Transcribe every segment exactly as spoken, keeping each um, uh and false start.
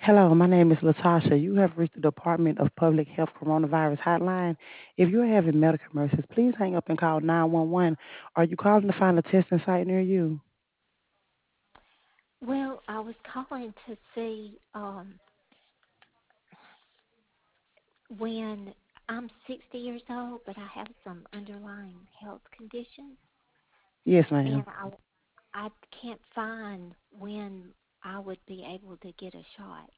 Hello, my name is Latasha. You have reached the Department of Public Health Coronavirus Hotline. If you're having medical emergencies, please hang up and call nine one one. Are you calling to find a testing site near you? Well, I was calling to see um, when I'm sixty years old, but I have some underlying health conditions, Yes, and ma'am. I, I can't find when I would be able to get a shot.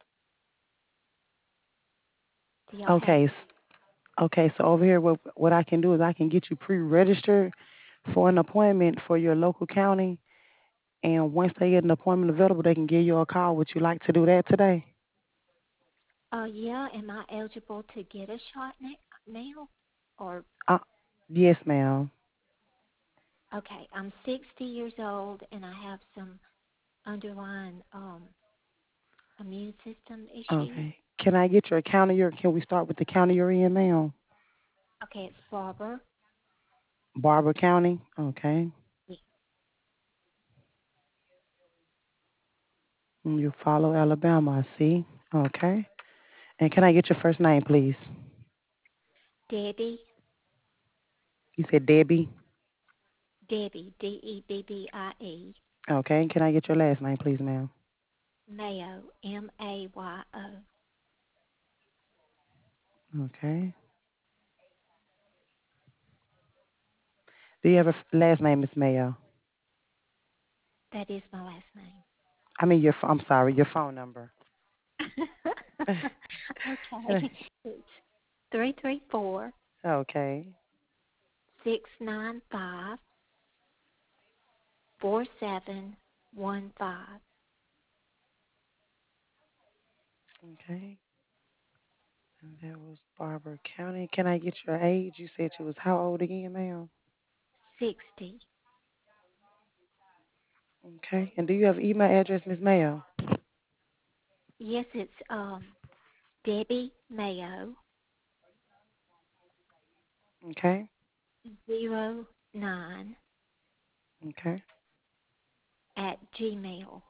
Do y'all have? Okay, s- okay. So over here, what what I can do is I can get you pre-registered for an appointment for your local county, and once they get an appointment available, they can give you a call. Would you like to do that today? Uh, yeah. Am I eligible to get a shot na- now? Or Uh, yes, ma'am. okay, I'm sixty years old, and I have some underlying um, immune system issues. Okay. Can I get your county? Your can we start with the county you're in, ma'am? Okay, it's Barber. Barber County. Okay. Yeah. Mm, You follow Alabama, I see. Okay. And can I get your first name, please? Debbie. You said Debbie. Debbie, D E B B I E, Okay. And can I get your last name, please, ma'am? Mayo, M A Y O. Okay. Do you have a f- last name, Miss Mayo? That is my last name. I mean, your. ph- I'm sorry, your phone number. Okay. It's three three four Okay. six nine five four seven one five. Okay. And that was Barber County. Can I get your age? You said you was how old again, ma'am? sixty. Okay. And do you have email address, Miss Mayo? Yes, it's um Debbie Mayo Okay. zero nine Okay. at gmail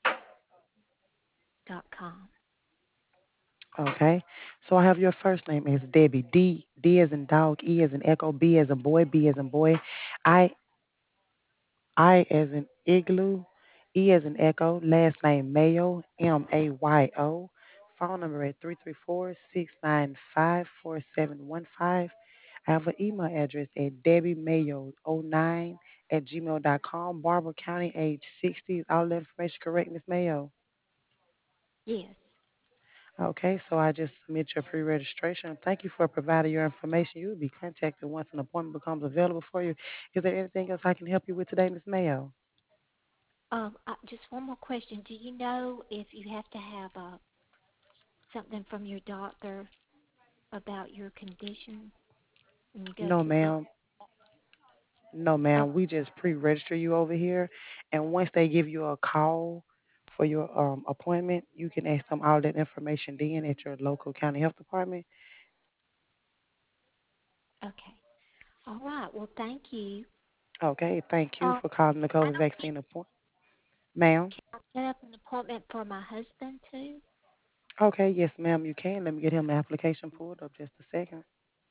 dot com. Okay. So I have your first name as Debbie. D D as in dog, E as in echo, B as in boy, B as in boy, I I as in igloo, E as in echo, last name Mayo, M A Y O. Phone number at three three four, six nine five, four seven one five. I have an email address at Debbie Mayo oh nine at gmail dot com. Barber County, age sixty. Is all that information correct, Miss Mayo? Yes. Okay, so I just submit your pre-registration. Thank you for providing your information. You will be contacted once an appointment becomes available for you. Is there anything else I can help you with today, Miss Mayo? Um, uh, just one more question. Do you know if you have to have uh, something from your doctor about your condition when you go No, to see? ma'am. No, Oh, ma'am. We just pre-register you over here, and once they give you a call for your um, appointment, you can ask them all that information then at your local county health department. okay. All right. Well, thank you. Okay, thank you Uh, for calling the I COVID don't think vaccine appointment, ma'am. can I set up an appointment for my husband too? Okay, yes, ma'am. You can. Let me get him the application pulled up just a second.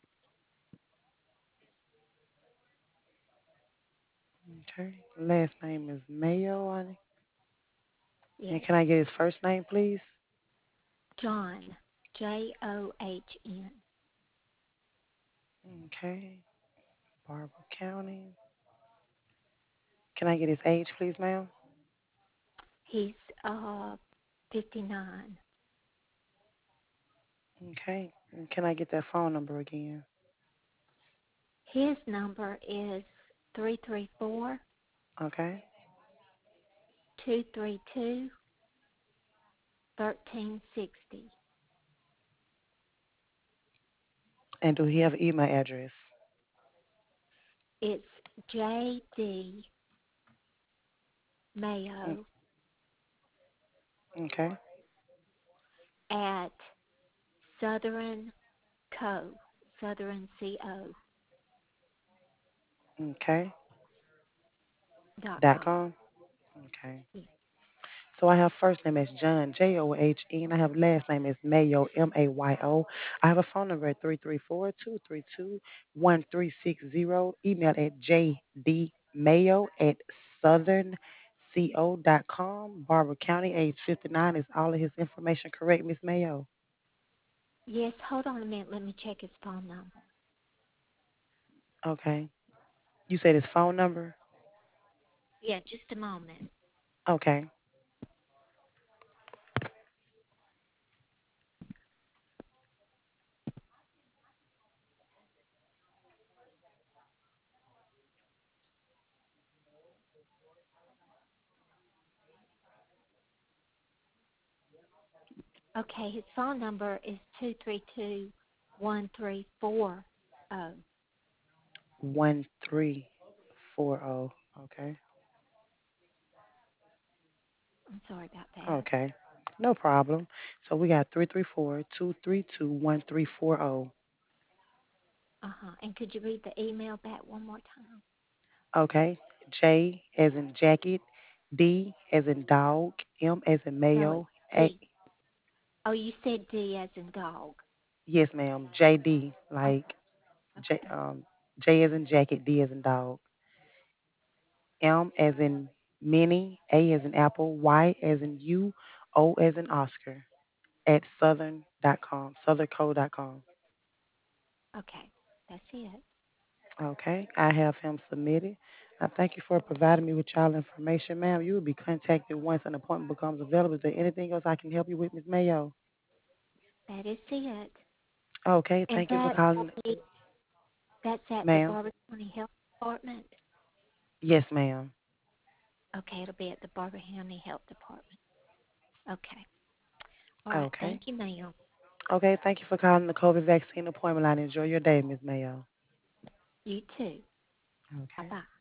Okay. Last name is Mayo, honey. And Yes. can I get his first name, please? John. J O H N. Okay. Barber County. Can I get his age, please, ma'am? He's uh fifty-nine. Okay. And can I get that phone number again? His number is three three four Okay. two three two thirteen sixty. And do he have an email address? It's J D Mm, Mayo okay. at Southern Co. Southern C O Okay. dot Dot com. com. Okay. Yeah. So I have first name as John, J O H N. I have last name as Mayo, M A Y O. I have a phone number at three three four, two three two, one three six zero. Email at jdmayo at southern co dot com. Barber County, age fifty-nine. Is all of his information correct, Miss Mayo? Yes, hold on a minute. Let me check his phone number. Okay. You said his phone number? Yeah, just a moment. Okay. Okay, his phone number is two three two one three four zero. one three four zero. Okay. I'm sorry about that. Okay. No problem. So we got three three four, two three two, one three four zero. Uh-huh. And could you read the email back one more time? Okay. J as in jacket, D as in dog, M as in No, it's mayo, A. D. Oh, you said D as in dog. Yes, ma'am. J D, Oh, like J okay. um J as in jacket, D as in dog, M as in Minnie, A as in apple, Y as in you, O as in Oscar at southern dot com, southernco dot com. Okay. That's it. Okay, I have him submitted. I thank you for providing me with y'all information, ma'am. You will be contacted once an appointment becomes available. Is there anything else I can help you with, Miss Mayo? That is it. Okay, And thank you for that will calling, be, that's at the ma'am. Barber County Health Department. Yes, ma'am. Okay, it'll be at the Barber County Health Department. Okay. All right. Okay. Thank you, ma'am. Okay, thank you for calling the COVID vaccine appointment line. Enjoy your day, Miss Mayo. You too. Bye Okay. bye.